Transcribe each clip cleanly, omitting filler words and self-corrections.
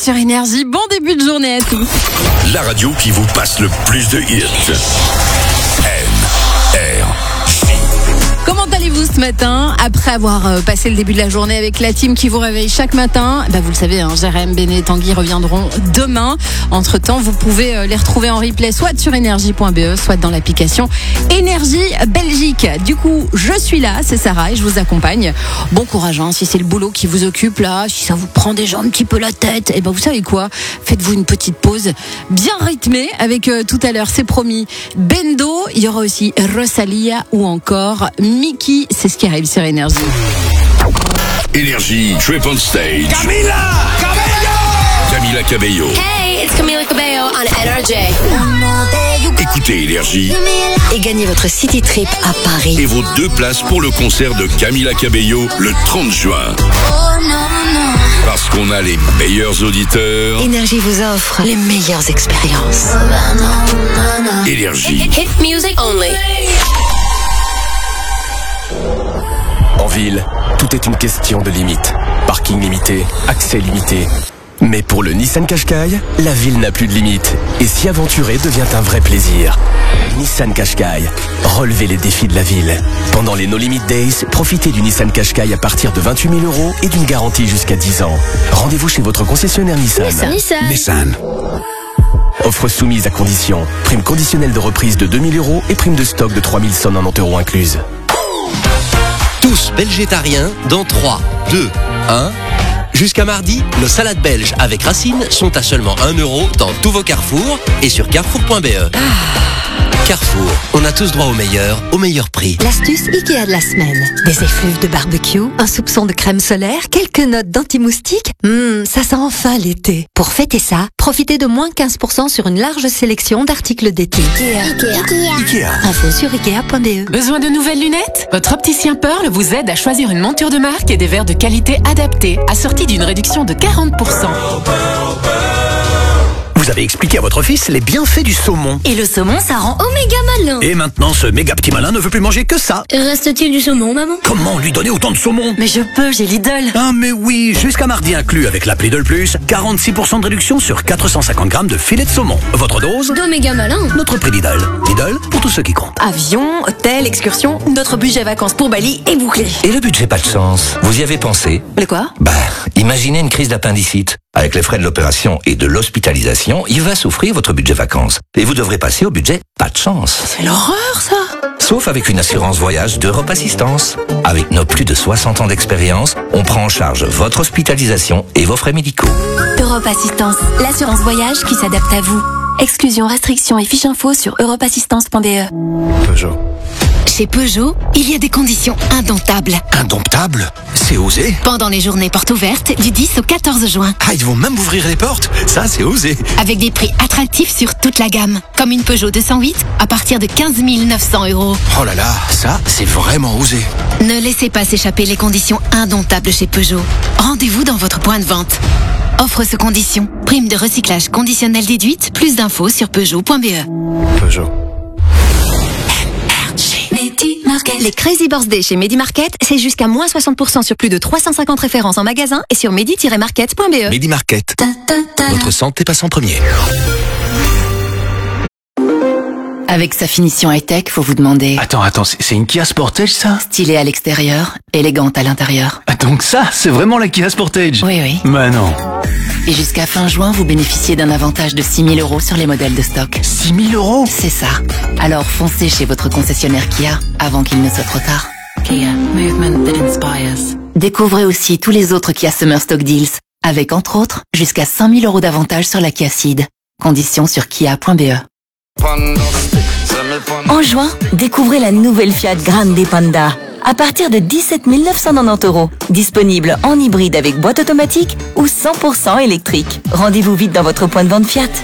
sur Énergie. Bon début de journée à tous. La radio qui vous passe le plus de hits. Comment allez-vous ce matin? Après avoir passé le début de la journée avec la team qui vous réveille chaque matin, vous le savez, Jérém, Béné et Tanguy reviendront demain. Entre-temps, vous pouvez les retrouver en replay soit sur énergie.be, soit dans l'application Énergie Belgique. Du coup, je suis là, c'est Sarah et je vous accompagne. Bon courage, si c'est le boulot qui vous occupe là, si ça vous prend déjà un petit peu la tête, vous savez quoi? Faites-vous une petite pause bien rythmée avec tout à l'heure, c'est promis, Bendo, il y aura aussi Rosalia ou encore Mickey, c'est ce qui arrive sur Énergie. Énergie, Trip on Stage. Camila Cabello. Hey, it's Camila Cabello on Energy. Écoutez Énergie Et gagnez votre City Trip à Paris. et vos 2 places pour le concert de Camila Cabello le 30 juin. Parce qu'on a les meilleurs auditeurs. Énergie vous offre les meilleures expériences. Énergie. Hit music only. En ville, tout est une question de limite. Parking limité, accès limité. Mais pour le Nissan Qashqai, la ville n'a plus de limite. Et s'y aventurer devient un vrai plaisir. Nissan Qashqai, relevez les défis de la ville. Pendant les No Limit Days, profitez du Nissan Qashqai à partir de 28 000 € et d'une garantie jusqu'à 10 ans. Rendez-vous chez votre concessionnaire Nissan. Nissan. Offre soumise à condition. Prime conditionnelle de reprise de 2 000 € et prime de stock de 3 190 € incluse. Tous végétariens dans 3, 2, 1. Jusqu'à mardi, nos salades belges avec racines sont à seulement 1 € dans tous vos carrefours et sur carrefour.be. Carrefour, on a tous droit au meilleur prix. L'astuce Ikea de la semaine. Des effluves de barbecue, un soupçon de crème solaire, quelques notes d'anti-moustique. Ça sent enfin l'été. Pour fêter ça, profitez de moins 15% sur une large sélection d'articles d'été. Ikea. Info sur Ikea.be. Besoin de nouvelles lunettes? Votre opticien Pearl vous aide à choisir une monture de marque et des verres de qualité adaptés, assortis d'une réduction de 40%. Vous avez expliqué à votre fils les bienfaits du saumon. Et le saumon, ça rend oméga malin. Et maintenant, ce méga petit malin ne veut plus manger que ça. Reste-t-il du saumon, maman? Comment lui donner autant de saumon? Mais je peux, j'ai Lidl. Ah mais oui, jusqu'à mardi inclus avec l'appli Lidl Plus, 46% de réduction sur 450 grammes de filet de saumon. Votre dose? D'oméga malin. Notre prix Lidl. Lidl pour tous ceux qui comptent. Avion, hôtel, excursion, notre budget vacances pour Bali est bouclé. Et le budget pas de chance, vous y avez pensé? Le quoi? Imaginez une crise d'appendicite. Avec les frais de l'opération et de l'hospitalisation, il va souffrir votre budget vacances. Et vous devrez passer au budget pas de chance. C'est l'horreur, ça! Sauf avec une assurance voyage d'Europe Assistance. Avec nos plus de 60 ans d'expérience, on prend en charge votre hospitalisation et vos frais médicaux. Europe Assistance, l'assurance voyage qui s'adapte à vous. Exclusion, restrictions et fiches info sur europeassistance.be. Peugeot. Chez Peugeot, il y a des conditions indomptables. Indomptable? C'est osé. Pendant les journées portes ouvertes du 10 au 14 juin. Ah, ils vont même ouvrir les portes? Ça, c'est osé. Avec des prix attractifs sur toute la gamme. Comme une Peugeot 208 à partir de 15 900 €. Oh là là, ça, c'est vraiment osé. Ne laissez pas s'échapper les conditions indomptables chez Peugeot. Rendez-vous dans votre point de vente. Offre sous conditions. Prime de recyclage conditionnelle déduite. Plus d'infos sur Peugeot.be. Peugeot. Les Crazy Birthday chez Medi Market, c'est jusqu'à moins 60% sur plus de 350 références en magasin et sur medi-market.be. Medi Market. Votre santé passe en premier. Avec sa finition high-tech, faut vous demander... Attends, c'est une Kia Sportage ça? Stylée à l'extérieur, élégante à l'intérieur. Donc ça, c'est vraiment la Kia Sportage? Oui. Bah non. Et jusqu'à fin juin, vous bénéficiez d'un avantage de 6 000 € sur les modèles de stock. 6 000 €? C'est ça. Alors foncez chez votre concessionnaire Kia avant qu'il ne soit trop tard. Kia, movement that inspires. Découvrez aussi tous les autres Kia Summer Stock Deals, avec entre autres jusqu'à 5 000 € d'avantage sur la Kia Ceed. Conditions sur kia.be. En juin, découvrez la nouvelle Fiat Grande Panda. À partir de 17 990 €. Disponible en hybride avec boîte automatique ou 100% électrique. Rendez-vous vite dans votre point de vente Fiat.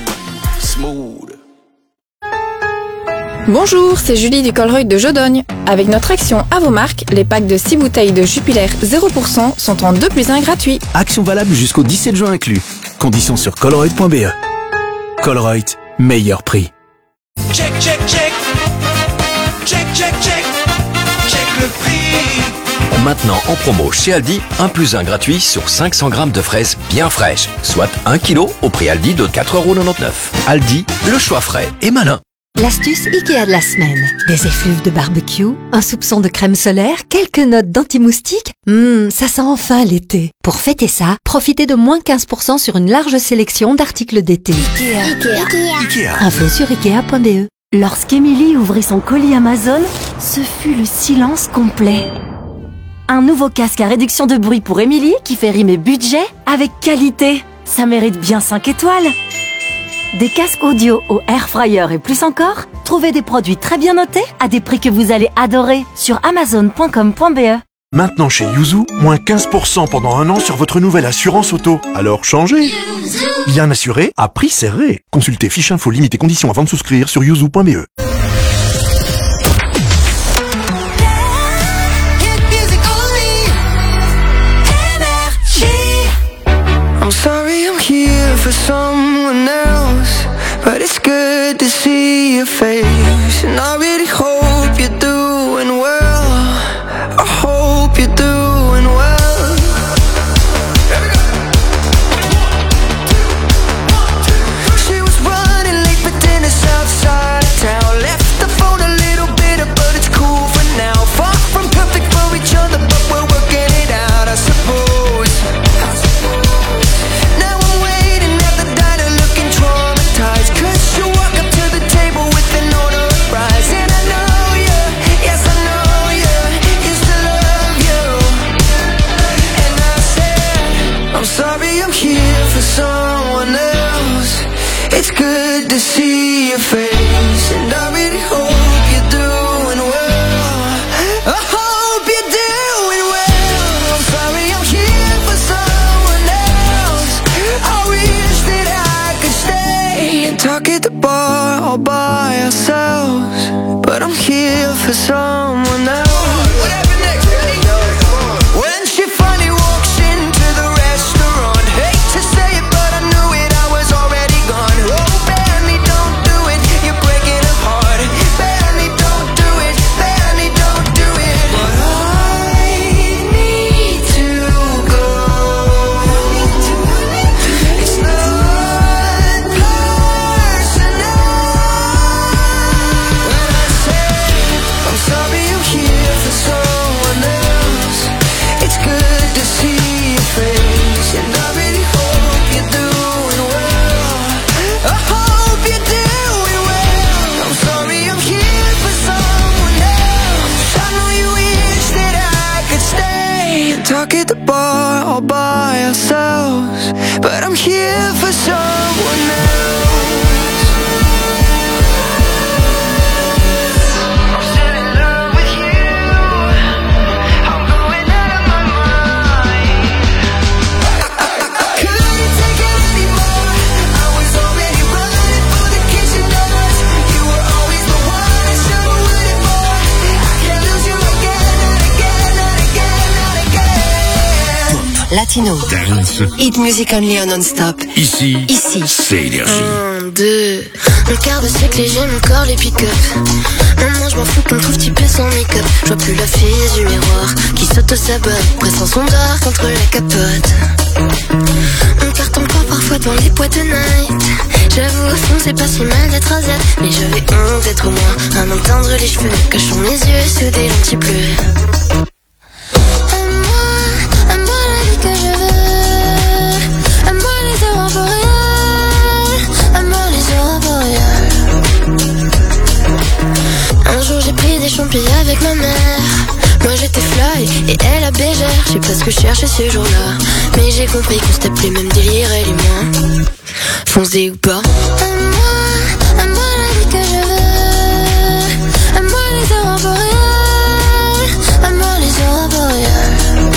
Bonjour, c'est Julie du Colruyt de Jodogne. Avec notre action à vos marques, les packs de 6 bouteilles de Jupiler 0% sont en 2+1 gratuits. Action valable jusqu'au 17 juin inclus. Conditions sur colruyt.be. Colruyt, meilleur prix. Check le prix. Maintenant en promo chez Aldi, 1+1 gratuit sur 500 grammes de fraises bien fraîches, soit 1 kg au prix Aldi de 4,99 €. Aldi, le choix frais et malin. L'astuce Ikea de la semaine. Des effluves de barbecue, un soupçon de crème solaire, quelques notes d'anti-moustique. Ça sent enfin l'été. Pour fêter ça, profitez de moins 15% sur une large sélection d'articles d'été. Ikea. Info sur Ikea.be. Lorsqu'Émilie ouvrit son colis Amazon, ce fut le silence complet. Un nouveau casque à réduction de bruit pour Émilie qui fait rimer budget avec qualité. Ça mérite bien 5 étoiles. Des casques audio au air fryer et plus encore, trouvez des produits très bien notés à des prix que vous allez adorer sur amazon.com.be. Maintenant chez Yuzu, moins 15% pendant 1 an sur votre nouvelle assurance auto. Alors changez. Bien assuré, à prix serré. Consultez fiche info limite et conditions avant de souscrire sur yuzu.be. I'm sorry I'm here for someone else, but it's good to see your face. And I really hope you're doing well. I hope you're doing well. She was running late for dinner outside of town. Left the phone a little bitter, but it's cool for now. Far from perfect for each other, but we're working it out, I suppose. Cause you walk up to the table with an order of fries. And I know you, yes I know you, used to love you. And I said, I'm sorry I'm here for someone else. It's good to see your face, and I really hope you're doing well. I hope you're doing well. I'm sorry I'm here for someone else. I wish that I could stay and talk at the bar all by ourselves, but I'm here for someone else. What happened next? When she finally walks into the restaurant, hate to say it, but I knew it, I was already gone. Oh, Benny, don't do it, you're breaking her heart. Benny, don't do it, Benny, don't do it. But I need to go. It's not personal. When I say I'm sorry I'm here for someone else, it's good to see your face, and I really hope you're doing well. I hope you're doing well. I'm sorry I'm here for someone else. I know you wish that I could stay and talk at the bar all by ourselves, but I'm here for someone else. I'm still in love with you. I'm going out of my mind. I couldn't take it anymore. I was already running for the kitchen doors. You were always the one I should have waited for. I can't lose you again, not again, not again, not again. Latino. Dance. Hit music only en non-stop. Ici, Ici. c'est Énergie. 1, 2, un quart de siècle et j'aime encore les pick-up. Maintenant je m'en fous qu'on me trouve typé sans make-up. Je vois plus la fille du miroir qui s'auto-sabote, pressant son dard contre la capote. On cartonne pas parfois devant les boîtes de night. J'avoue au fond c'est pas si mal d'être asiate, mais j'avais honte d'être au moins à m'entendre les cheveux, cachant mes yeux sous des lentilles bleues. Aime-moi la vie que je veux. Aime-moi les aurores boréales. Aime-moi les aurores boréales. Un jour j'ai pris des champis avec ma mère. Moi j'étais fly et elle a bégère. Je sais pas ce que je cherchais ce jour-là, mais j'ai compris qu'on se tape les mêmes délires elle et moi. Foncez ou pas. Aime-moi la vie que je veux. Aime-moi les aurores boréales. Aime-moi les aurores boréales.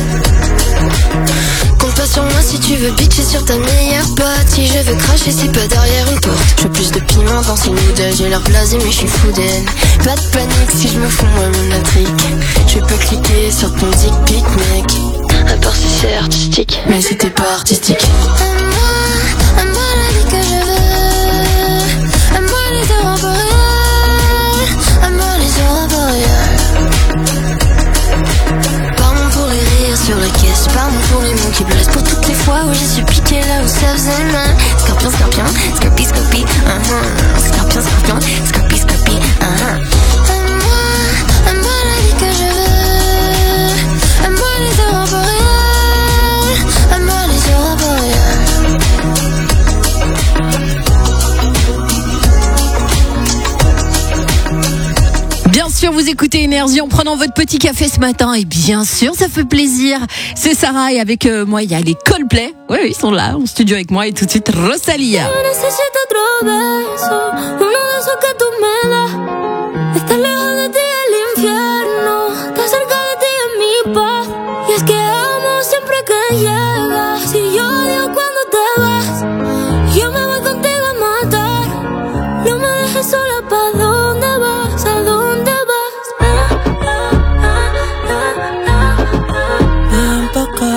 Compte pas sur moi si tu veux bitcher sur ta meilleure pote. Si je veux cracher c'est pas derrière une porte. Je veux plus de piment dans ces noodles. J'ai l'air blasé mais je suis fou d'elle. Pas de panique si je me fous moi-même la trique. Je vais pas cliquer sur ton dick pic mec. À part si c'est artistique, mais c'était pas artistique. Aime-moi la vie que je veux. Aime-moi les aurores boréales. Aime-moi les aurores boréales. pour les mots qui blessent, pour toutes les fois où j'ai su piquer là où ça faisait mal. Scorpion, scorpion, scorpi, scorpi, scorpion, scorpion, scorpi, scorpi, Aime-moi la vie que je veux. Aime-moi les aurores boréales. Aime-moi les aurores boréales. Bien sûr, vous écoutez Énergie en prenant votre petit café ce matin. Et bien sûr, ça fait plaisir. C'est Sarah et avec moi, il y a les Coldplay. Oui, ils sont là, en studio avec moi. Et tout de suite, Rosalía. Estar lejos de ti es el infierno. Estar cerca de ti es mi paz. Y es que amo siempre que llegas. Si yo odio cuando te vas, yo me voy contigo a matar. No me dejes sola, ¿pa' dónde vas? ¿A dónde vas? Ven pa' acá.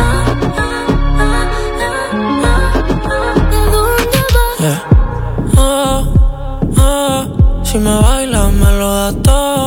¿A dónde vas? Yeah. Si me bailas me lo das todo.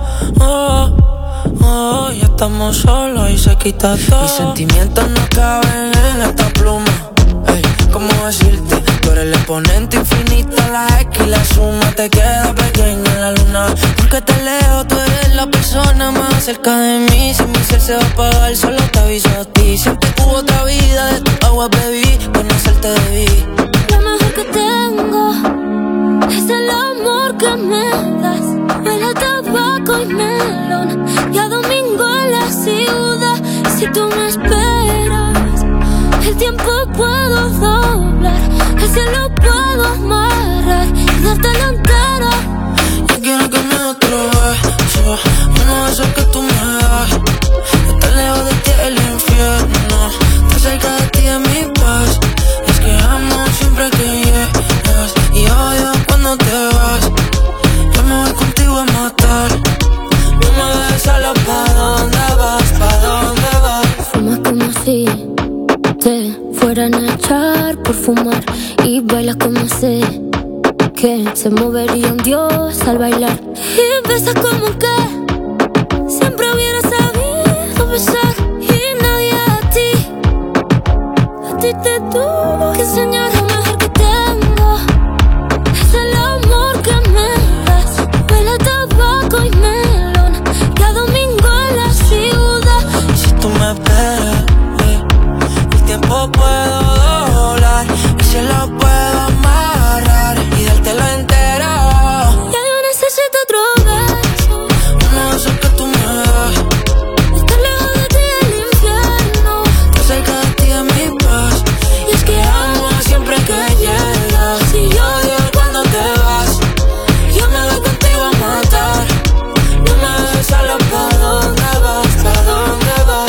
Ya estamos solos y se quita todo. Mis sentimientos no caben en esta pluma. Ey, ¿cómo decirte? Tú eres el exponente infinito, la X y la suma te queda pequeña en la luna. Porque te leo, tú eres la persona más cerca de mí. Si mi ser se va a apagar, solo te aviso a ti. Siempre hubo otra vida, de tu agua bebí, conocerte debí. Lo mejor que tengo es el amor que me das. Huele a tabaco y melón, y a domingo en la ciudad. Si tú me esperas, el tiempo puedo doblar, el cielo puedo amarrar y dártelo entero. Yo quiero que me des otro beso, uno de esos que tú me das. Estar lejos de ti es el infierno, estar cerca de ti es mi paz. Es que amo siempre que llegas y odio cuando te vas. Yo me voy contigo a matar. No me dejes sola, ¿pa' dónde vas? ¿Pa' dónde vas? Fumas como si te fueran a echar por fumar, y bailas como sé que se movería un dios al bailar. Y besas como que siempre hubiera sabido besar, y nadie a ti te tuvo que enseñar. Lo mejor que tengo es el amor que me das. Huele a tabaco y melón, y a domingo en la ciudad. Si tú me esperas, el tiempo puedo doblar, y se lo puedo amarrar y dártelo entero. Ya yo necesito otro beso, uno de esos que tú me das. estar lejos de ti es el infierno, Estar cerca de ti es mi paz. y es que Amo siempre que llegas y odio cuando te vas. Yo me voy contigo a matar. No me dejes sola, ¿pa' dónde vas? ¿Pa' dónde vas?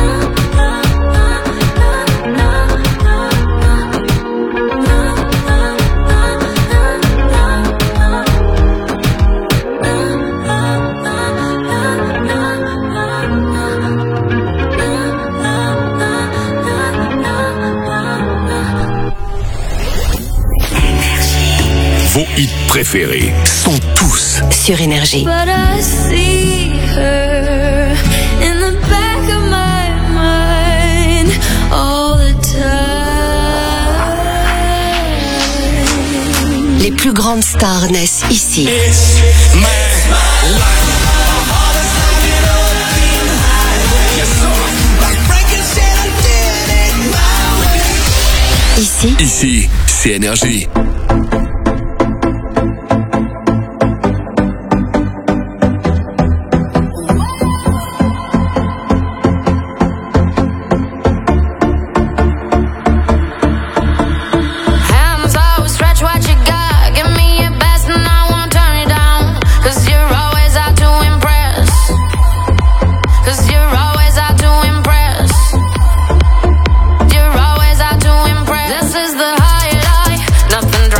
Vos hits préférés sont tous sur Énergie. But I see her in the back of my mind all the time. Les plus grandes stars naissent ici. Ici, c'est Énergie. Hands always stretch what you got. Give me your best and I won't turn it down. 'Cause you're always out to impress. 'Cause you're always out to impress. You're always out to impress. This is the highlight. Nothing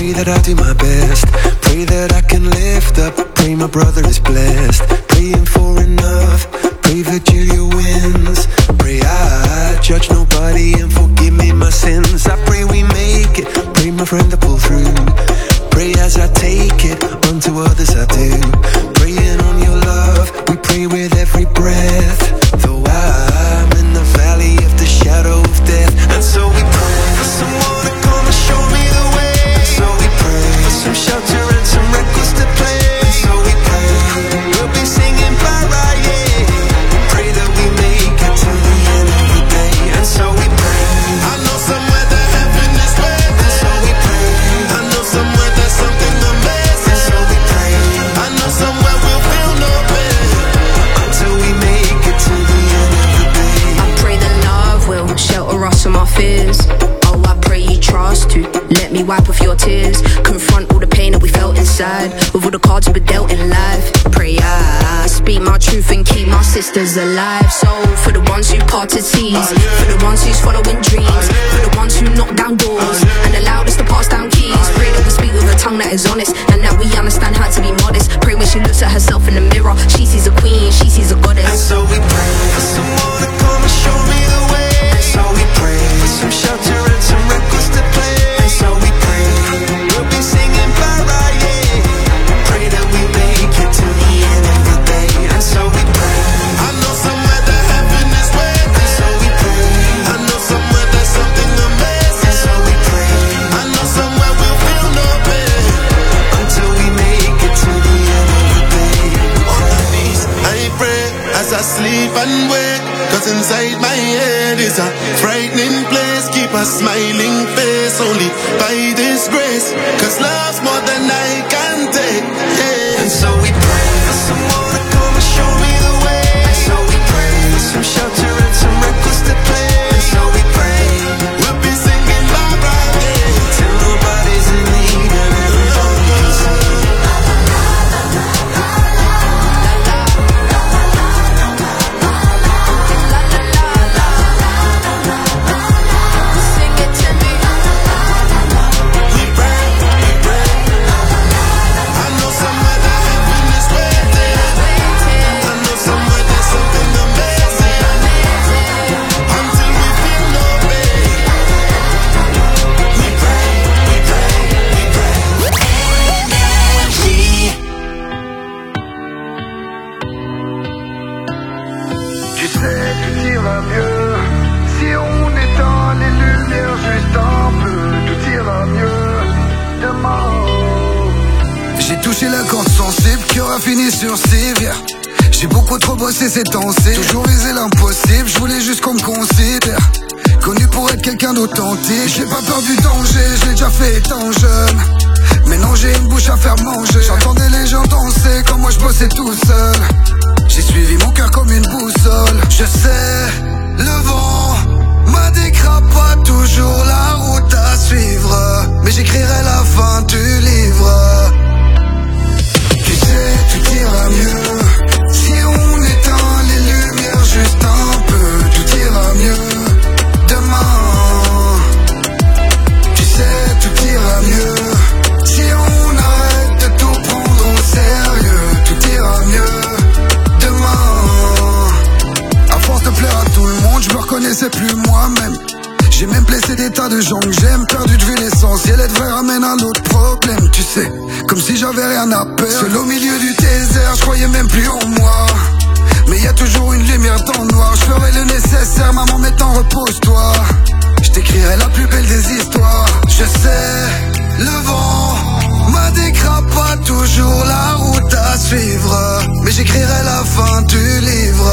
Pray that I do my best. Pray that I can lift up. Pray my brother is blessed. Praying for enough. Pray that Julia wins. Pray I judge nobody and forgive me my sins. I pray we make it. Pray my friend to pull through. Pray as I take it. Unto others I do. Praying on your love. We pray with every breath. Though I'm in the valley of the shadow of death. And so we pray for someone to come and show me the way. And so we pray for some shelter and some records to play. And so we pray we'll be singing bye-bye, yeah. Pray that we make it to the end of the day. And so we pray. I know somewhere that heaven is waiting. And so we pray. I know somewhere there's something amazing. And so we pray. I know somewhere we'll feel no pain until we make it to the end of the day. I pray that love will shelter us from our fears. Oh, I pray you trust to let me wipe off your tears. Confront all the pain that we felt inside with all the cards we were dealt in life. Pray I speak my truth and keep my sisters alive. So for the ones who parted seas, for the ones who's following dreams, for the ones who knock down doors and allowed us to pass down keys. Pray that we speak with a tongue that is honest and that we understand how to be modest. Pray when she looks at herself in the mirror, she sees a queen, she sees a goddess. And so we pray for someone to come and show me the way. And so we pray for some shelter and some records to play. And so we pray we'll be singing bye-bye, yeah. Pray that we make it to the end of the day. And so we pray. I know somewhere that heaven is waiting. And so we pray. I know somewhere there's something amazing. And so we pray. I know somewhere we'll feel no pain until we make it to the end of the day. On my knees, I pray as I sleep and wake. Cause inside my head is a frightening place. Keep a smiling face only by this grace. Cause love's more than I can take, yeah. And so we pray for someone to come and show me the way. And so we pray for some shelter and some records to play. And so we pray we'll be singing bye-bye, yeah. Till nobody's in need and everybody can sing. Fini sur civière. J'ai beaucoup trop bossé ces temps-ci. Toujours visé l'impossible, je voulais juste qu'on me considère. Connu pour être quelqu'un d'authentique. J'ai pas peur du danger, je l'ai déjà fait étant jeune. Maintenant j'ai une bouche à faire manger. J'entendais les gens danser quand moi je bossais tout seul. J'ai suivi mon cœur comme une boussole. Je sais, le vent m'indiquera pas toujours la route à suivre, mais j'écrirai la fin du livre. Tu sais, tout ira mieux si on éteint les lumières juste un peu. Tout ira mieux demain. Tu sais, tout ira mieux si on arrête de tout prendre au sérieux. Tout ira mieux demain. À force de plaire à tout le monde, je me reconnaissais plus moi-même. J'ai même blessé des tas de gens que j'aime. Perdu de vue l'essentiel, être vrai ramène un autre problème. Tu sais, comme si j'avais rien à perdre. Seul au milieu du désert, je croyais même plus en moi. Mais y a toujours une lumière dans le noir. Je ferai le nécessaire, maman m'étant repose-toi. Je t'écrirai la plus belle des histoires. Je sais, le vent m'indiquera pas toujours la route à suivre, mais j'écrirai la fin du livre.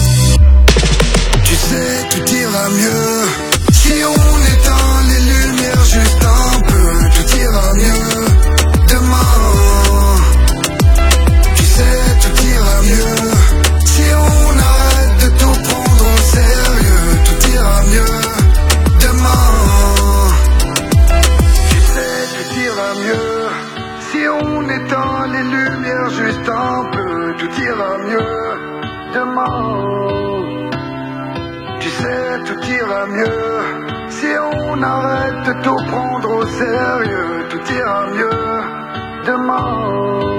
Tu sais, tout ira mieux si on éteint les lumières juste un peu. Tout ira mieux demain. Tu sais, tout ira mieux si on arrête de tout prendre au sérieux. Tout ira mieux demain. Tu sais, tout ira mieux si on éteint les lumières juste un peu. Tout ira mieux demain. Tu sais, tout ira mieux si on arrête de tout prendre au sérieux. Tout tout ira mieux demain.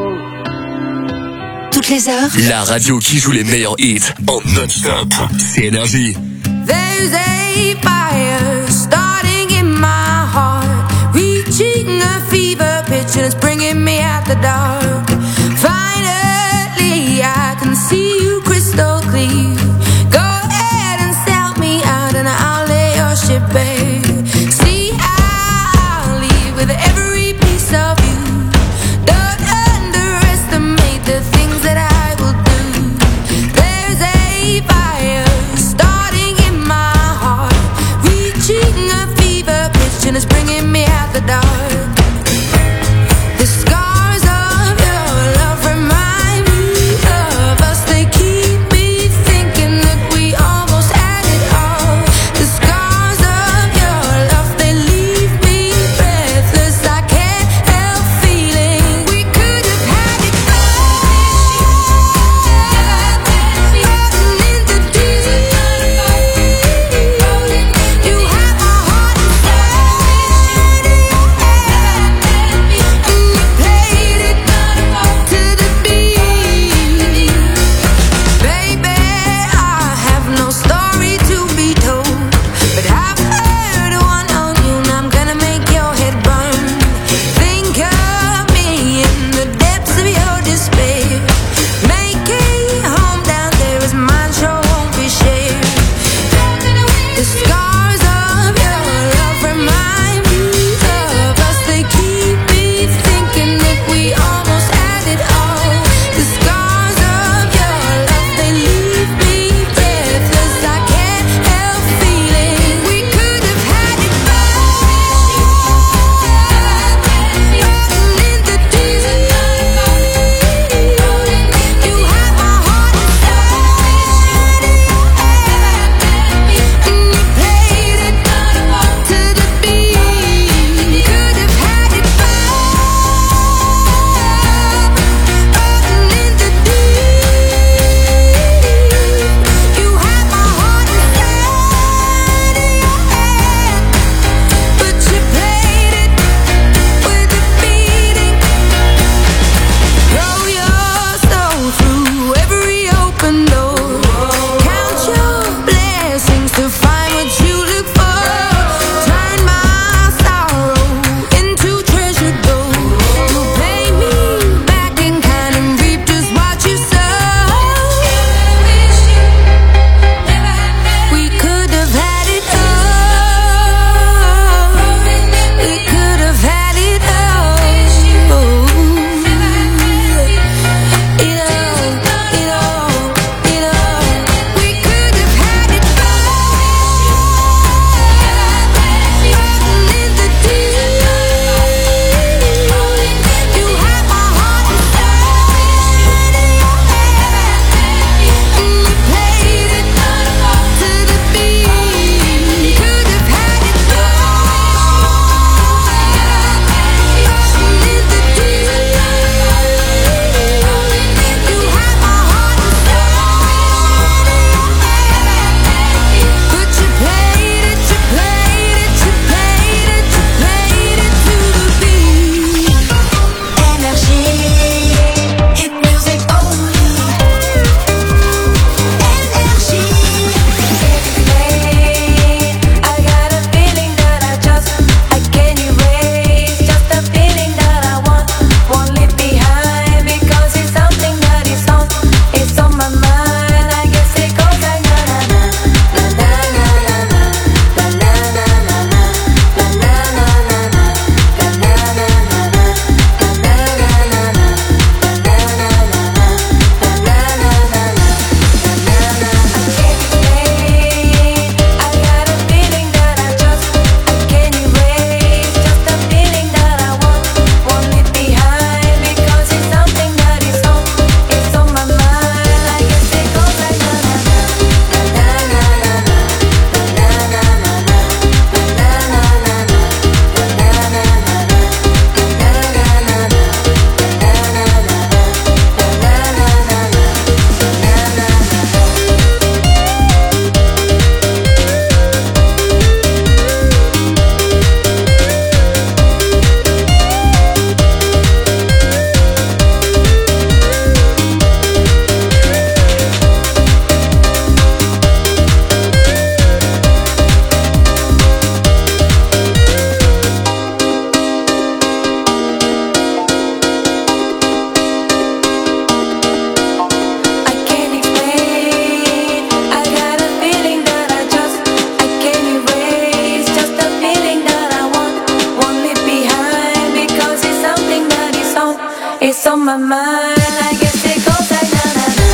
Toutes les heures, La radio qui joue les meilleurs hits en non-stop. C'est Énergie. There's a fire starting in my heart, reaching a fever pitch and it's bringing me out the dark. Finally, I can see you crystal clear. Go ahead and sell me out and I'll lay your ship bare. See, I'll leave with every piece of you. Don't underestimate the things that I will do. There's a fire starting in my heart, reaching a fever pitch and it's bringing me out the dark. The scars of your love remind me of us. They keep me thinking that we almost had it all. The scars of your love, they leave me breathless. I can't help feeling we could have had it all. You have my heart inside. my mind. I guess it goes like na na na.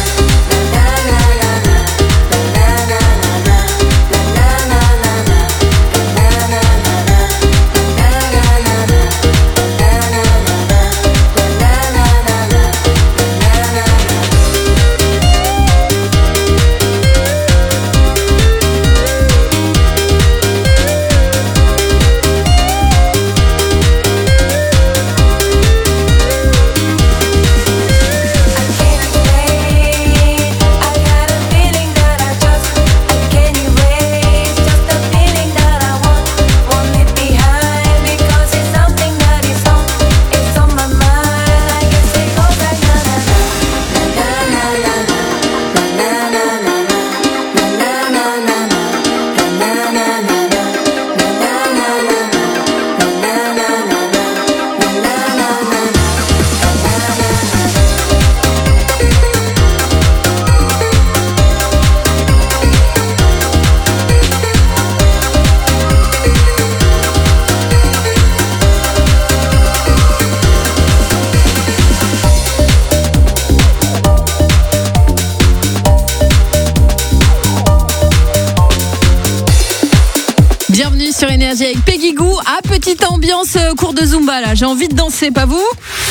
Sur Énergie avec Peggy Gou. Ah, petite ambiance cours de Zumba là. J'ai envie de danser, pas vous?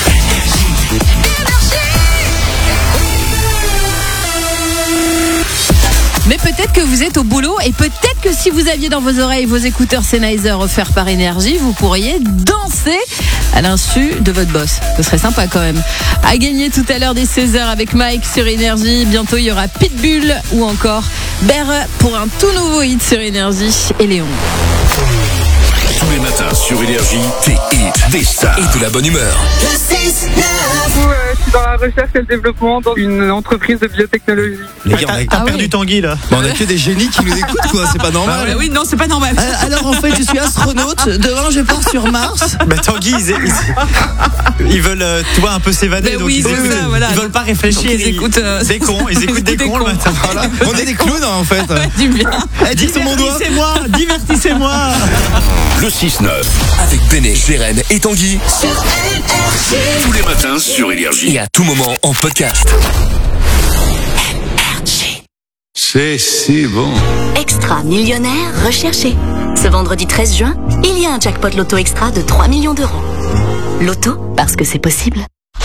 Mais peut-être que vous êtes au boulot et peut-être que si vous aviez dans vos oreilles vos écouteurs Sennheiser offerts par Énergie, vous pourriez danser à l'insu de votre boss. Ce serait sympa quand même. À gagner tout à l'heure dès 16h avec Mike sur Énergie. Bientôt il y aura Pitbull ou encore Berre pour un tout nouveau hit sur Énergie et Léon. Tous les matins sur Énergie, des hits, des stars et de la bonne humeur. Je suis dans la recherche et le développement dans une entreprise de biotechnologie. Les gars, on a perdu Tanguy là. On a que des génies qui nous écoutent quoi, c'est pas normal. Ah oui, non, c'est pas normal. Alors en fait, je suis astronaute. Demain, je pars sur Mars. Bah Tanguy, ils veulent, tu vois, un peu s'évader. Mais donc oui, c'est ça, voilà. Ils veulent pas réfléchir. Donc ils écoutent des cons. Ils écoutent des cons le matin. Voilà. On est des clowns en fait. Du bien. Dis sur mon doigt. Divertissez-moi. Le 6-9 Avec Béné, Jérém et Tanguy. tous les matins sur Énergie. Et à tout moment en podcast. C'est si bon. Extra millionnaire recherché. Ce vendredi 13 juin, il y a un jackpot loto extra de 3 millions d'euros. Loto, parce que c'est possible.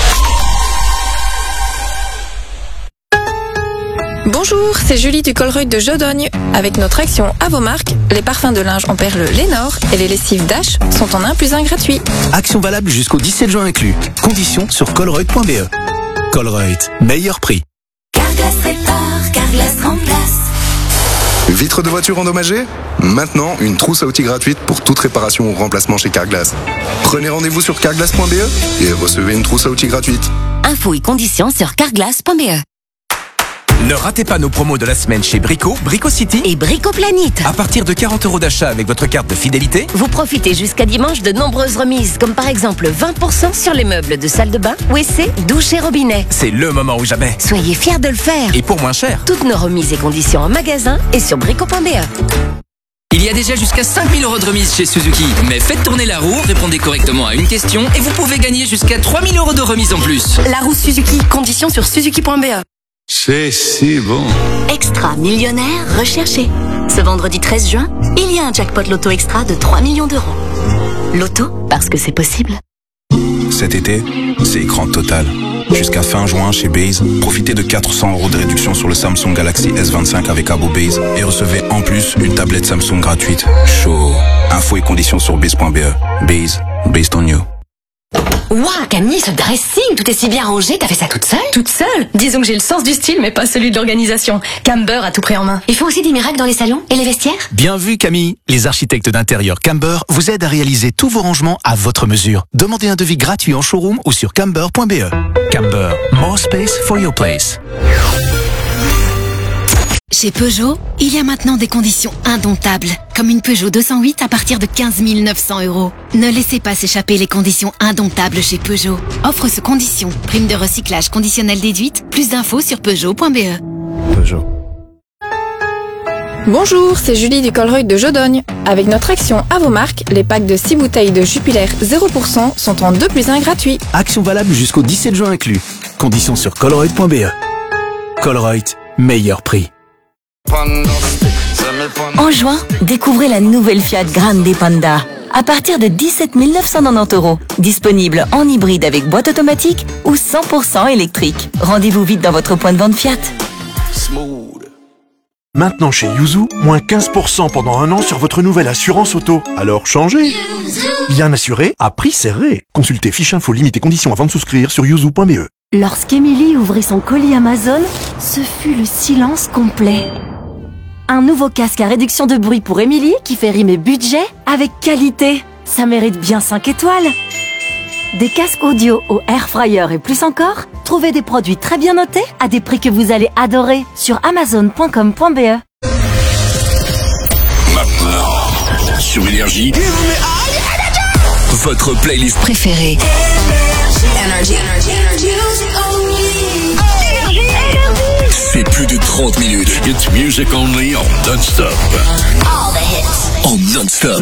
Bonjour, c'est Julie du Colruyt de Jodogne. Avec notre action à vos marques, les parfums de linge en perles Lénore et les lessives Dash sont en 1+1 gratuit. Action valable jusqu'au 17 juin inclus. Conditions sur colruyt.be. Colruyt, meilleur prix. Carglass répare, Carglass remplace. Vitre de voiture endommagée? Maintenant, une trousse à outils gratuite pour toute réparation ou remplacement chez Carglass. Prenez rendez-vous sur carglass.be et recevez une trousse à outils gratuite. Infos et conditions sur carglass.be. Ne ratez pas nos promos de la semaine chez Brico, Brico City et Brico Planète. À partir de 40 € d'achat avec votre carte de fidélité, vous profitez jusqu'à dimanche de nombreuses remises, comme par exemple 20% sur les meubles de salle de bain, WC, douche et robinet. c'est le moment ou jamais. Soyez fiers de le faire. Et pour moins cher. Toutes nos remises et conditions en magasin et sur brico.be. Il y a déjà jusqu'à 5 000 € de remise chez Suzuki. Mais faites tourner la roue, répondez correctement à une question et vous pouvez gagner jusqu'à 3 000 € de remise en plus. La roue Suzuki, conditions sur suzuki.be. C'est si bon. Extra millionnaire recherché. Ce vendredi 13 juin, il y a un jackpot loto extra de 3 millions d'euros. Loto, parce que c'est possible. Cet été, c'est écran total. Jusqu'à fin juin chez Base, profitez de 400 € de réduction sur le Samsung Galaxy S25 avec Abo Base et recevez en plus une tablette Samsung gratuite. Chaud. Infos et conditions sur base.be. Base, based on you. Ouah, Camille, ce dressing, tout est si bien rangé, t'as fait ça toute seule? Toute seule? Disons que j'ai le sens du style, mais pas celui de l'organisation. Camber a tout pris en main. Ils font aussi des miracles dans les salons et les vestiaires? Bien vu Camille, les architectes d'intérieur Camber vous aident à réaliser tous vos rangements à votre mesure. Demandez un devis gratuit en showroom ou sur camber.be. Camber, more space for your place. Chez Peugeot, il y a maintenant des conditions indomptables, comme une Peugeot 208 à partir de 15 900 €. Ne laissez pas s'échapper les conditions indomptables chez Peugeot. Offre sous conditions, prime de recyclage conditionnelle déduite, plus d'infos sur Peugeot.be. Peugeot. Bonjour, c'est Julie du Colruyt de Jodogne. Avec notre action à vos marques, les packs de 6 bouteilles de Jupiler 0% sont en 2 + 1 gratuit. Action valable jusqu'au 17 juin inclus. Conditions sur colruyt.be. Colruyt, meilleur prix. En juin, découvrez la nouvelle Fiat Grande Panda. À partir de 17 990 €. Disponible en hybride avec boîte automatique ou 100% électrique. Rendez-vous vite dans votre point de vente Fiat. Maintenant chez Yuzu, moins 15% pendant 1 an sur votre nouvelle assurance auto. Alors changez. Bien assuré, à prix serré. Consultez fiche info limite et conditions avant de souscrire sur yuzu.be. Lorsqu'Émilie ouvrit son colis Amazon, ce fut le silence complet. Un nouveau casque à réduction de bruit pour Émilie qui fait rimer budget avec qualité. Ça mérite bien 5 étoiles. Des casques audio au air fryer et plus encore, trouvez des produits très bien notés à des prix que vous allez adorer sur amazon.com.be. Maintenant, sur Énergie, votre playlist préférée. C'est plus de 30 minutes. It's music only on non-stop. All the hits. En non-stop.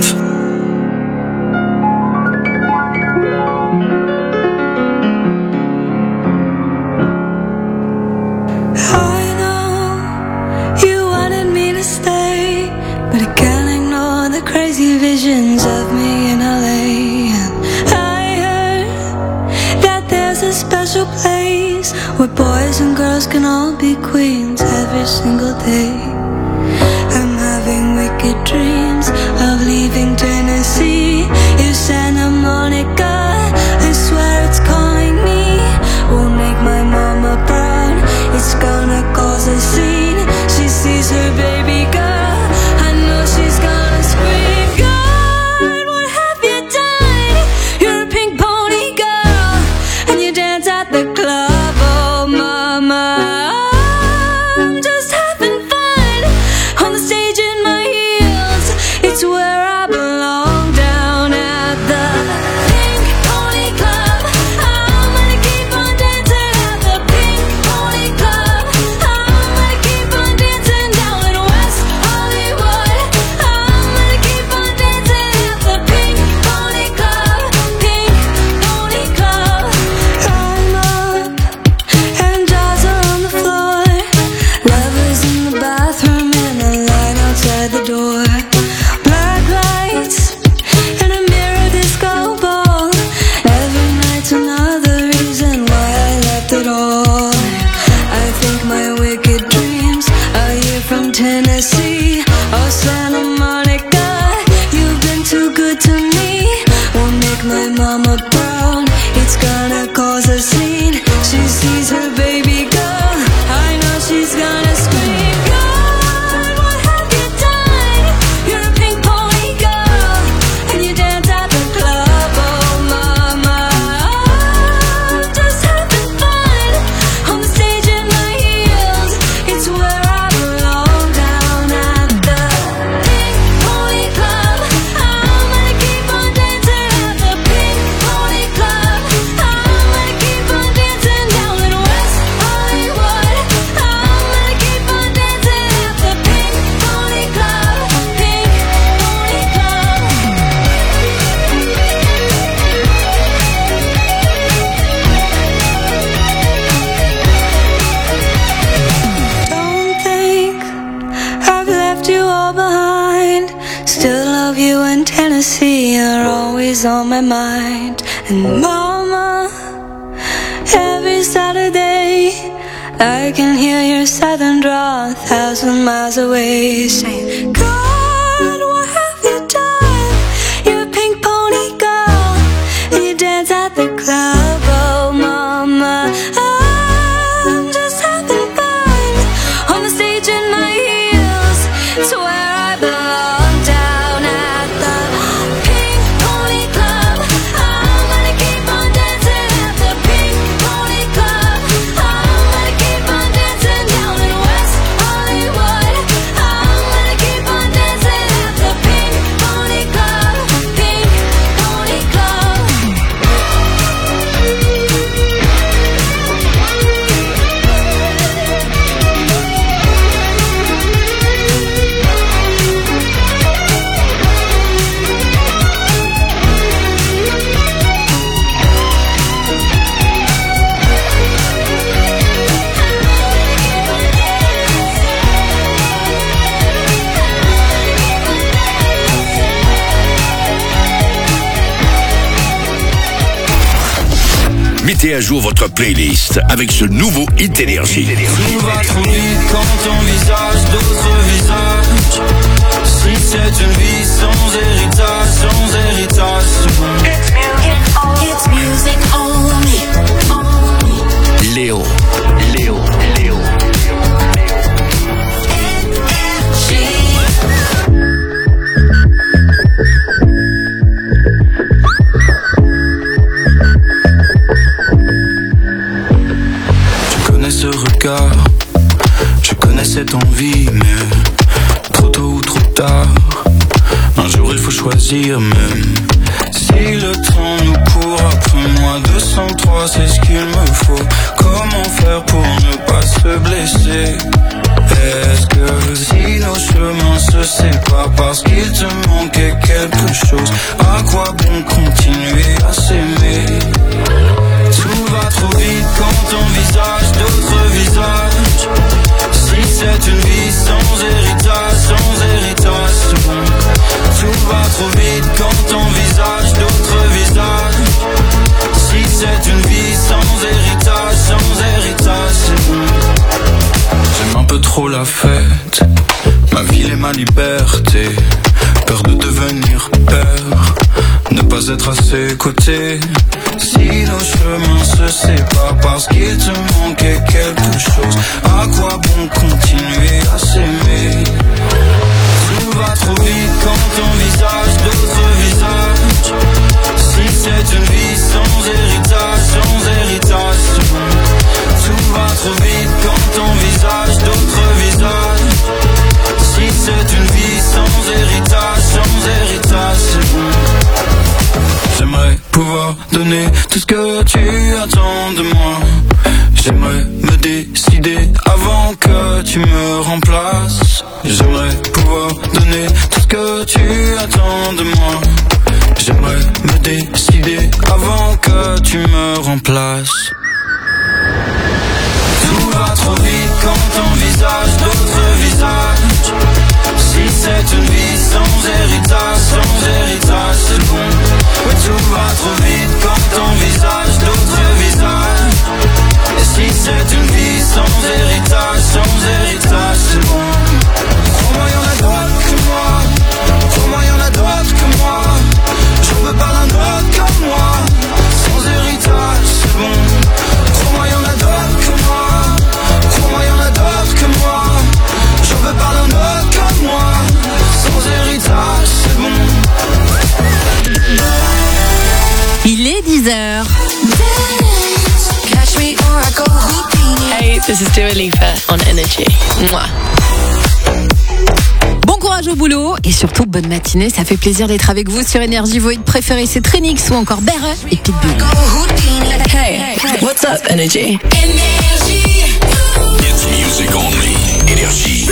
Crazy visions of me in LA. I heard that there's a special place where boys and girls can all be queens every single day. I'm having wicked dreams of leaving Tennessee. If Santa Monica, I swear it's calling me, will make my mama proud. It's gonna cause a scene. She sees her baby girl. I know she's gonna scream. God, what have you done? You're a pink pony girl, and you dance at the club. Oh, mama, I'm just having fun on the stage in my heels. It's where I belong, down at the Pink Pony Club. I'm gonna keep on dancing at the Pink Pony Club. I'm gonna keep on dancing down in West Hollywood. I'm gonna keep on dancing at the Pink Pony Club. Pink Pony Club. I'm up and jaws are on the floor. Lovers in the bathroom and a line outside the door. Black lights and a mirror disco ball. Every night's another reason why I left it all. I think my wicked dreams are here from Tennessee or Santa Monica. You've been too good to me. Won't make my mama proud. It's gonna cause a scene. She sees her baby girl. I know she's gonna scream. God, what have you done? You're a pink pony girl, and you dance at the club. Oh, mama, I'm just having fun on the stage in my heels. It's where I belong, down at the Pink Pony Club. I'm gonna keep on dancing at the Pink Pony Club. I'm gonna keep on dancing down in West Hollywood. I'm gonna keep on dancing at the Pink Pony Club. Pink Pony Club. Don't think I've left you all behind. Still love you in Tennessee. You're always on my mind. And mama, every Saturday I can hear your southern drawl 1,000 miles away, saying, God, what have you done? You're a pink pony girl, and you dance at the club. Oh, mama, I'm just having fun on the stage in my heels. It's where I belong, down at the Pink Pony Club. I'm gonna keep on dancing at the Pink Pony Club. I'm gonna keep on dancing down in West Hollywood. I'm gonna keep on dancing. Mettez à jour votre playlist avec ce nouveau Hit Énergie. Tout va trop vite quand on envisage d'autres visages. Si c'est une vie sans héritage, c'est bon. It's music only. Léo. Je connais ce regard, je connais cette envie, mais trop tôt ou trop tard, un jour il faut choisir même. Si le temps nous court après moi, 203 c'est ce qu'il me faut. Comment faire pour ne pas se blesser? Est-ce que si nos chemins se séparent parce qu'il te manquait quelque chose, à quoi bon continuer à s'aimer? Tout va trop vite quand on envisage d'autres visages. Si c'est une vie sans héritage, c'est bon. Tout va trop vite quand on envisage d'autres visages. Si c'est une vie sans héritage, c'est bon. J'aime un peu trop la fête, ma ville et ma liberté. Peur de devenir père, ne pas être à ses côtés. Si nos chemins se séparent parce qu'il te manquait quelque chose, à quoi bon continuer à s'aimer? Tout va trop vite quand on envisage d'autres visages. Si c'est une vie sans héritage, c'est bon. Tout va trop vite quand on envisage d'autres visages. Si c'est une vie sans héritage, c'est bon. J'aimerais pouvoir donner tout ce que tu attends de moi. J'aimerais me décider avant que tu me remplaces. J'aimerais pouvoir donner tout ce que tu attends de moi. J'aimerais me décider avant que tu me remplaces. Tout va trop vite quand on envisage d'autres visages. Si c'est une vie sans héritage, c'est bon. Oui, tout va trop vite quand on envisage d'autres visages. Et si c'est une vie sans héritage, c'est bon. Crois-moi, y'en a d'autres que moi. Crois-moi, y'en a d'autres que moi. J'en veux pas d'un autre comme moi. Sans héritage, c'est bon. Crois-moi, y'en a d'autres que moi. Crois-moi, y'en a d'autres que moi. J'en veux pas d'un autre comme moi. Sans héritage, c'est bon. Il est 10h. Hey, this is Dua Lipa on Energy. Mouah. Bon courage au boulot et surtout bonne matinée. Ça fait plaisir d'être avec vous sur Énergie. Vos hits préférés, c'est Trinix ou encore Berre et Pitbull. Hey, what's up, Energy? It's music only. Énergie.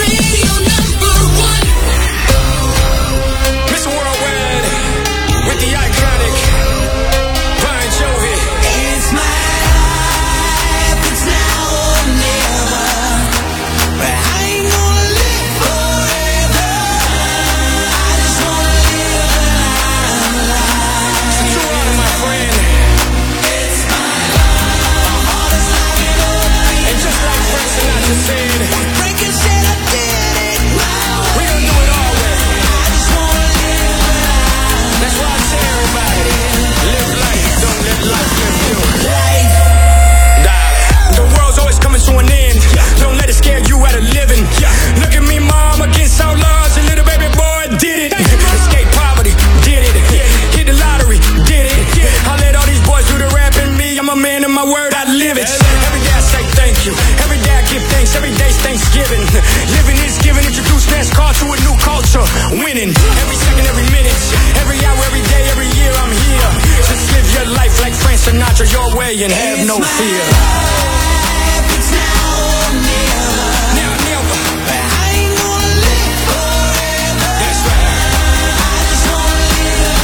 Mr. Worldwide, with the iconic Brian Jovi. It's my life, it's now or never. But I ain't gonna live forever. I just wanna live life. So true, my friend. It's my life. My heart is like an open. And just like Frank Sinatra said, Frankie said I did it my way. We gon' do it all way. I just wanna live life. That's why I tell everybody, live life, don't let life live you. Life. The world's always coming to an end. Don't let it scare you out of living. Look at me, mom, against all odds. A little baby boy did it. Escape poverty, did it. Hit the lottery, did it. I let all these boys do the rap and me. I'm a man of my word, I live it. Every day I say thank you. Every day I give thanks. Every day's Thanksgiving. Living is giving. Introduce NASCAR to a new culture. Winning. Every second, every minute. Every hour, every day, every year I'm here. Just live your life like Frank Sinatra your way and have no fear. It's now or never. Now, never. But I ain't gonna live forever. That's right. I just wanna live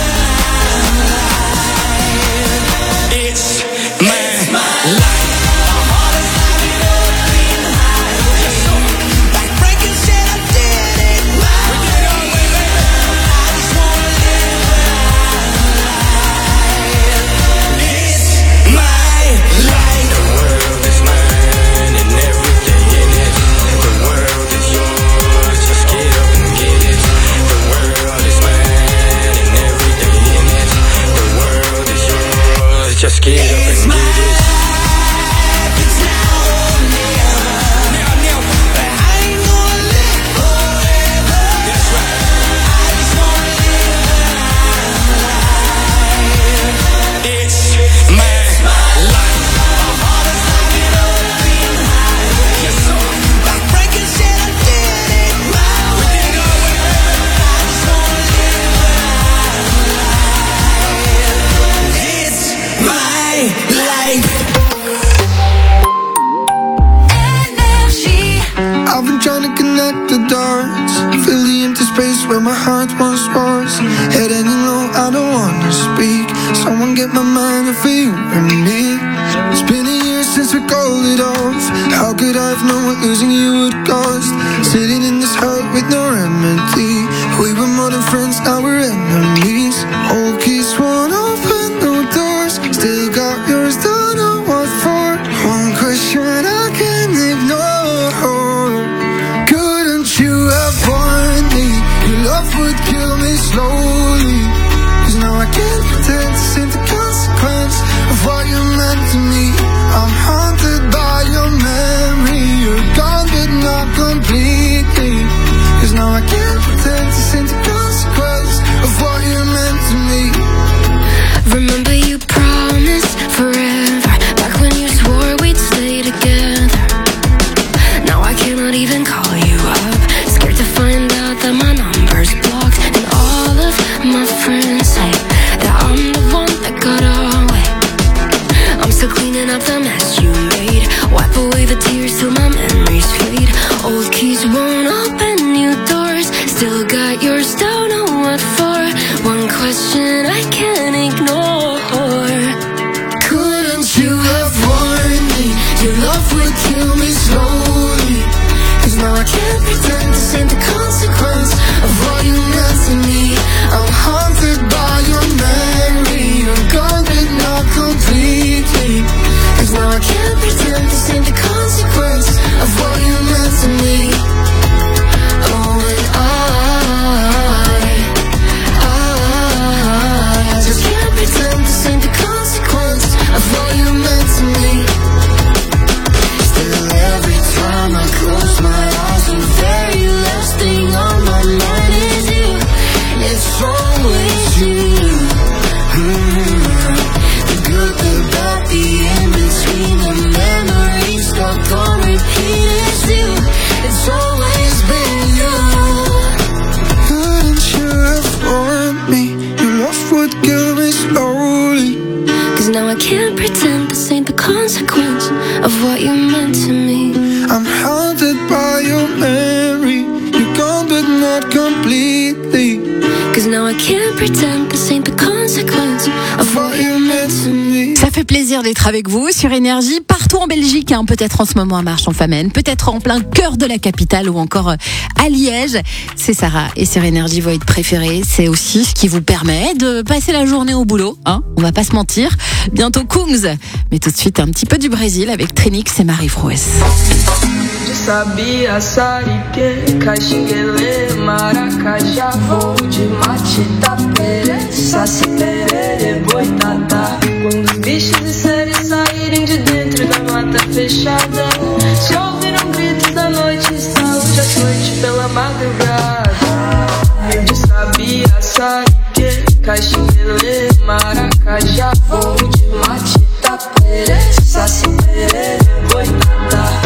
life. It's my life. My heart is like an open highway. Like Frankie said I did it my way. I just wanna live life. It's my my heart once was. Head hanging low, I don't wanna speak. Someone get my mind off of you and me. It's been a year since we called it off. How could I have known what losing you would cost? Sitting in this hurt with no remedy. We were more than friends, now we're enemies. Old keys won't open no doors. Still got yours, don't know what for. One question I can't ignore. Couldn't you have warned me? Your love would kill me slowly. 'Cause now I can't pretend to see the consequence of what you meant to me. I'm haunted by your memory. You're gone but not completely. 'Cause now I can't pretend to see the consequence of what you meant to me. Remember you promised forever, back when you swore we'd stay together. Now I cannot even call you up, scared to find out that my number's blocked. And all of my friends say that I'm the one that got away. I'm still cleaning up the mess you made. Wipe away the tears till my memories fade. Old keys won't open new doors. Still got yours, don't know what for. One question I can't ignore. Couldn't you have warned me? Your love would kill me slowly. 'Cause now I can't pretend to see the consequence of what you meant to me. I'm haunted by your memory. You're gone but not completely. 'Cause now I can't pretend to see the consequence of what you meant to me. Oh, and I just can't pretend to see the consequence of what you meant to me. Still every time I close my eyes, the very last thing on my mind is you. It's always you. The good, the bad, the in between, the memories stuck on repeat is you. It's always been you. Couldn't you have warned me? Your love would kill me slowly. 'Cause now I can't pretend this ain't the consequence of what you meant to me. I'm haunted by your memory. You're gone but not completely. 'Cause now I can't pretend this ain't the consequence of what you meant to me. Ça fait plaisir d'être avec vous sur Énergie, partout en Belgique, hein, peut-être en ce moment à Marche-en-Famenne, peut-être en plein cœur de la capitale ou encore à Liège. C'est Sarah et sur Énergie, votre préférée. C'est aussi ce qui vous permet de passer la journée au boulot, hein, on va pas se mentir. Bientôt Kungs, mais tout de suite un petit peu du Brésil avec Trinix et Marie Froues. Sabia, Sarique, Caxinguele, Maracajá, vou de Matita, Pere, Saci, Perere, Boitatá. Quando os bichos e seres saírem de dentro da mata fechada, se ouviram gritos da noite, está hoje à noite pela madrugada. Eu de Sabia, Sarique, Caxinguele, Maracajá, vou de Matita, Pere, Saci, Perere, Boitatá.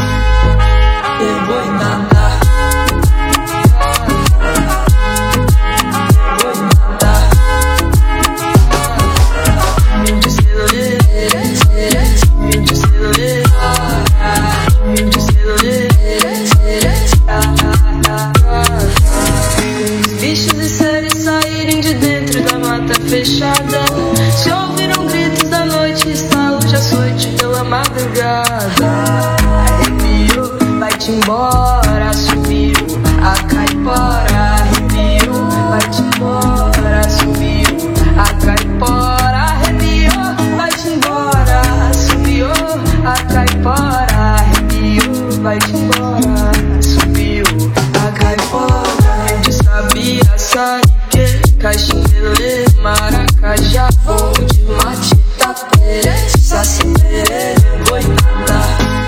Fechada, se ouviram gritos da noite, está hoje açoite pela madrugada. Arrepiou, vai-te embora, sumiu a caipora. Arrepiou, vai-te embora, sumiu a caipora. Arrepiou, vai-te embora, sumiu a caipora. Arrepiou, vai-te embora, sumiu a caipora. Eu de Sabia, Sarique, Caxinguele, Maracajá, vou de Matita, Pere, Saci, Perere, Boitatá,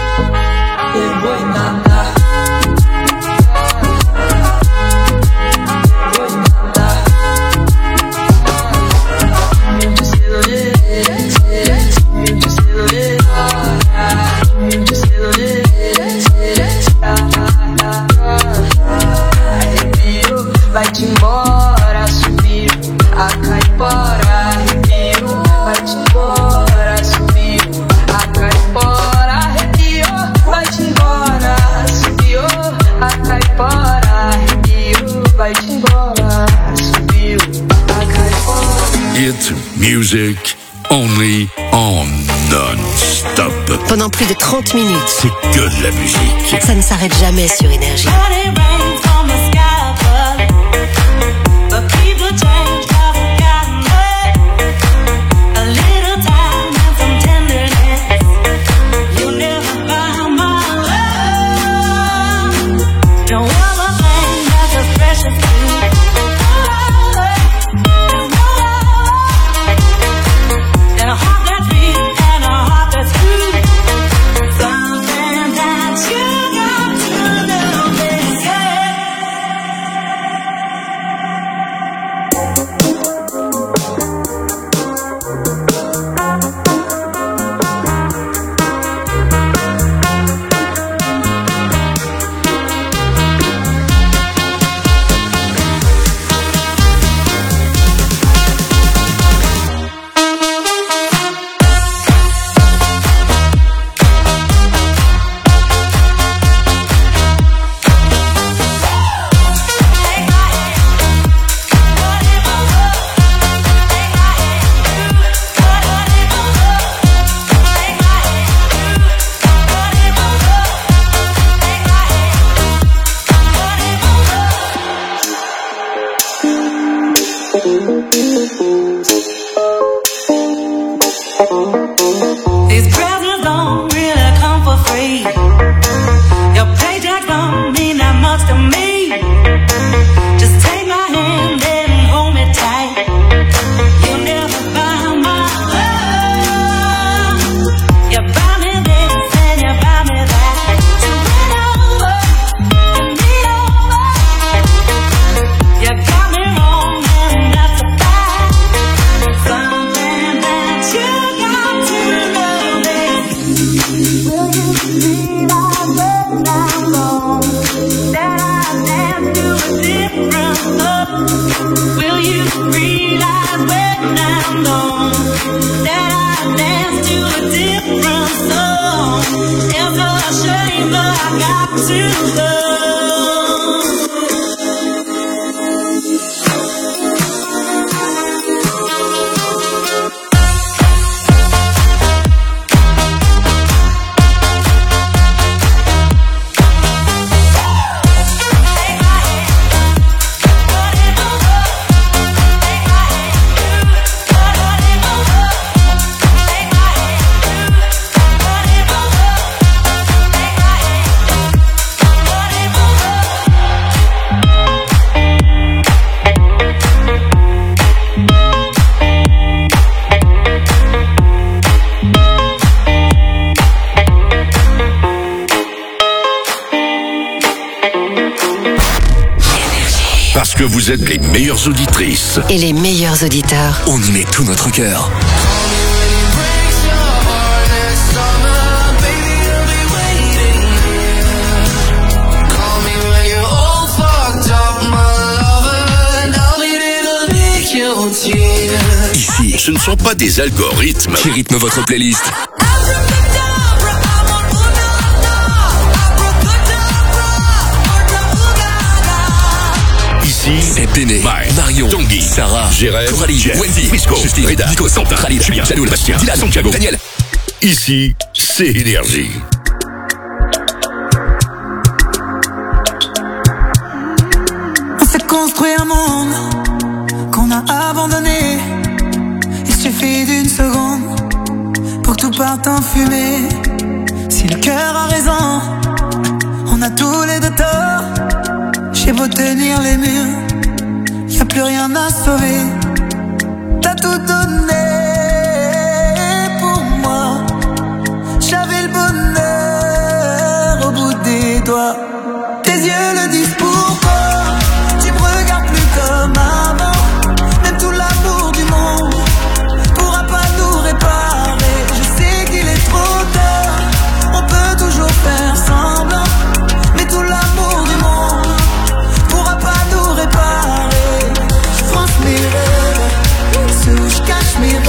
Boitatá, Boitatá. Eu de Celulê, eu de Celulê, eu de Celulê. Arrepiou, vai-te embora, sumiu a caipora. Arrepiou, vai-te embora, sumiu a caipora. Hit music only on non-stop. Pendant plus de 30 minutes. C'est que de la musique. Ça ne s'arrête jamais sur Énergie. These presents don't really come for free. Your paycheck don't mean that much to me. Just take my hand and hold me tight. You never buy my love. You buy me this and you buy me that. So win over and me over. You got me wrong and that's a fact. Something that you got to know is, will you realize when I'm gone that I dance to a different love? Will you realize when I'm gone that I dance to a different song? It's a shame but I got to go. Parce que vous êtes les meilleures auditrices. Et les meilleurs auditeurs. On y met tout notre cœur. Ici, ce ne sont pas des algorithmes qui rythment votre playlist. Ici, c'est Béné, Marion, Tanguy, Sarah, Jérém, Coralie, Jeff, Wendy, Frisco, Justine, Reda, Nico, Quentin, Khalid, Julien, Janoul, Bastien, Dylan, Santiago, Daniel. Ici, c'est Énergie. On s'est construit un monde qu'on a abandonné. Il suffit d'une seconde pour que tout parte en fumée. Si le cœur a raison, on a tous les deux tort. J'ai beau tenir les murs, y a plus rien à sauver. T'as tout donné pour moi. J'avais le bonheur au bout des doigts. Tes yeux le disent pourquoi. Tu me regardes plus comme avant. Même tout l'amour du monde pourra pas nous réparer. Je sais qu'il est trop tard. On peut toujours faire semblant, mais tout l'amour du monde pourra pas nous réparer. Je pense mes rêves, ceux où je cache mes rêves.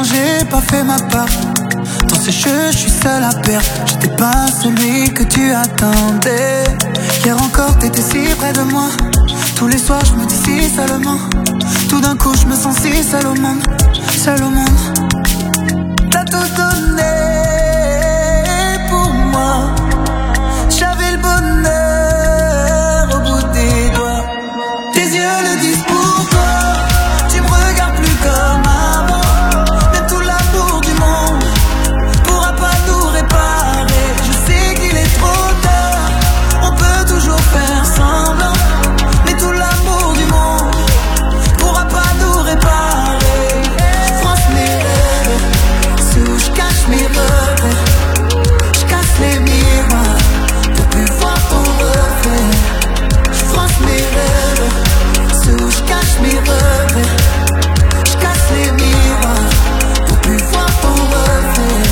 quand j'ai pas fait ma part. Dans ces jeux, je suis seul à perdre. J'étais pas celui que tu attendais. Hier encore, t'étais si près de moi. Tous les soirs, je me dis si seulement. Tout d'un coup, je me sens si seul au monde. Seul au monde. T'as tout donné pour moi. J'avais le bonheur au bout des doigts. Tes yeux le disent pour toi. Tu me regardes plus comme avant. Mais tout l'amour du monde pourra pas tout réparer. Je sais qu'il est trop tard. On peut toujours faire semblant. Mais tout l'amour du monde pourra pas tout réparer. Je fronce mes rêves, c'est où je cache mes revers. Je casse les miroirs pour plus voir ton reflet. Je fronce mes rêves, c'est où je cache mes revers. Je casse les miroirs pour plus voir ton reflet.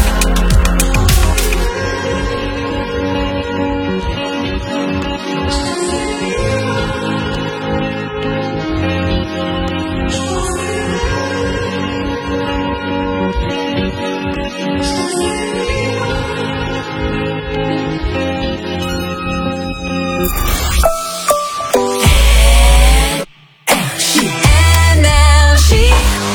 Énergie.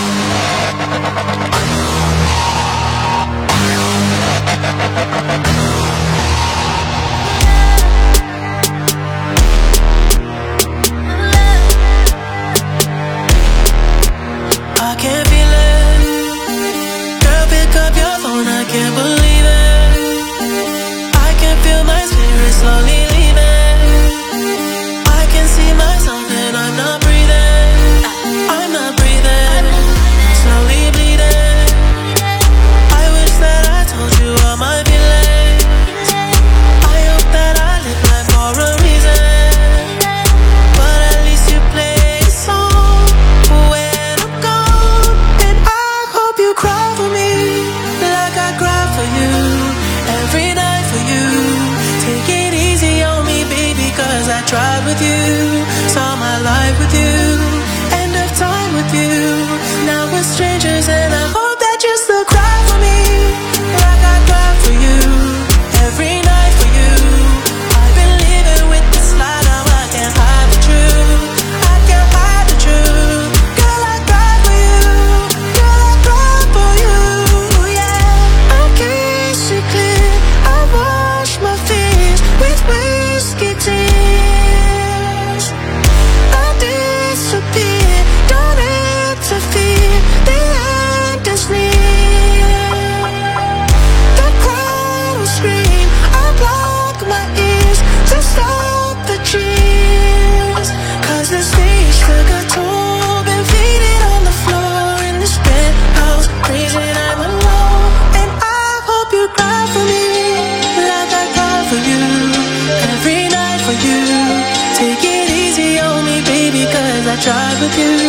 I can't feel it. Girl, pick up your phone, I can't believe it. I can feel my spirit slowly leaving. I can see myself and I'm not breathing. I'm not breathing. Slowly bleeding. I wish that I told you all my feelings. I hope that I live life for a reason. But at least you play a song when I'm gone. And I hope you cry for me like I cry for you. Every night for you. Take it easy on me, baby, cause I tried with you. Saw my life with you. End of time with you. Now we're strangers and I hope that you still cry for me like I cry for you. Every night for you. I've been living with this lie, now I can't hide the truth. I can't hide the truth. Girl, I cry for you. Girl, I cry for you. Yeah, I kiss you clear. I wash my fears with whiskey tears. I disappear. Don't interfere. The end is near. The crowd will scream. I block my ears to stop the cheers. Cause the stage took a toll. Been faded on the floor in this penthouse. Crazy, I'm alone. And I hope you cry for me like I cry for you. Every night for you. Take it easy on me, baby, cause I tried with you.